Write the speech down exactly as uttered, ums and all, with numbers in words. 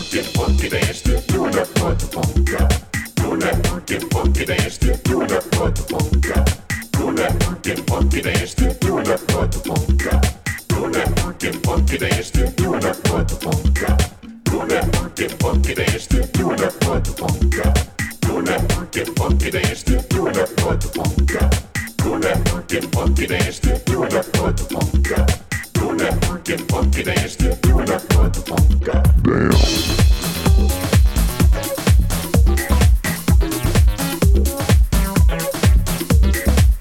working funky dance to doing that what the funk got. Doing that working funky dance to doing that what the funk got. Doing that working funky dance to doing that what the funk got. Doing that working funky dance to doing that what the funk got. Doing that working funky dance to doing that what the funk got. Doing that working funky dance to doing that what the funk got. Doing that working funky dance to doing that what the funk got. Doing that working funky dance to doing that what the funk got. Damn.